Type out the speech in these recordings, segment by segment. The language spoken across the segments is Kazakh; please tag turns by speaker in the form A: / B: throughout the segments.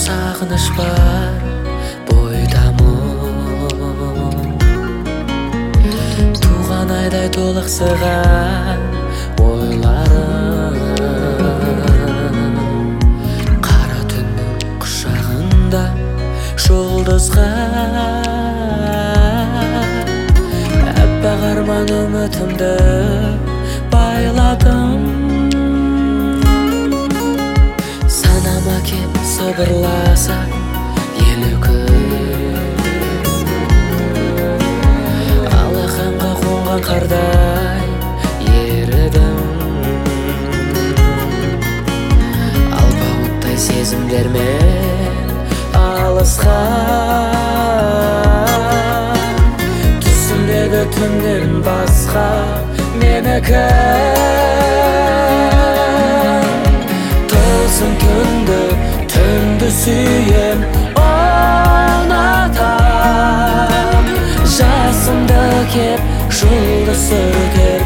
A: сағыныш бар бойдамын, туған айдай толықсыған ойларым, қара түннің құшағында жұлдызға аппақ арман үмітімді байладым. Санама кеп сыбырласа елі күн, алақанға қонған қардай ерідім. Алпауыттай сезімдермен алысқан, түсімдегі түндерін басқа менікі. Тылсым түнді сүйем, ұнатам. Жасымды кеп жұлдыз сүртер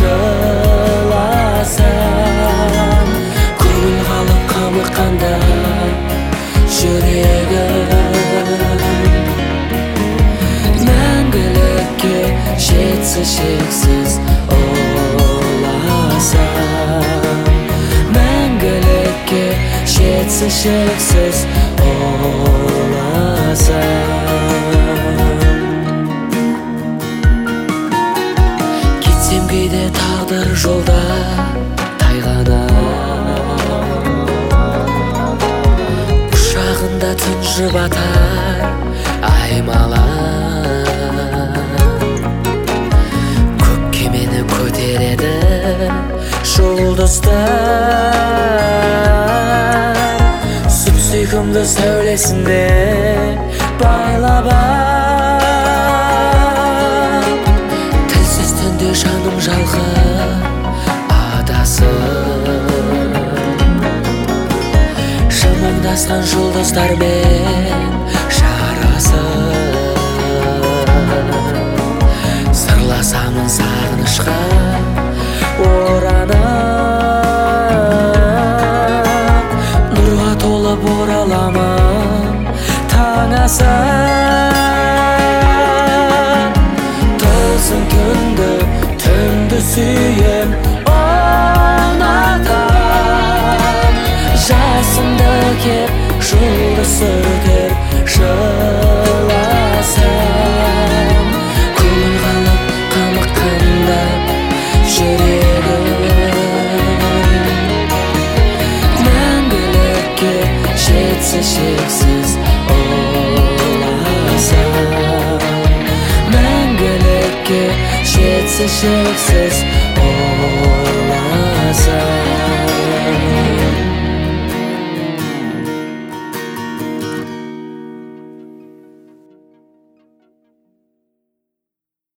A: жыласам, көңіл қалып қамыққанда жүрегім мәңгілікке жетсе шексіз ұласам, мәңгілікке жетсе шексіз ұласам. Кетсем кейде тағдыр жолда тайғанақ, құшағында түн жұбатар аймалап, көк кемені көтереді жұлдыздар, сүп-сүйкімді сәулесіне байлап ап. Тілсіз түнде жаным жалғыз адасып, жымыңдасқан жұлдыздармен жарасып, сырласамын сағынышқа оранып, нұрға толып ораламын таң асып. Тылсым түнді сүйем, ұнатам. Жасымды кеп жұлдыз сүртер жыласам, көңіл қалып қамыққанда жүрегім мәңгілікке жетсе шексіз ұласам, мәңгілікке жетсе шексіз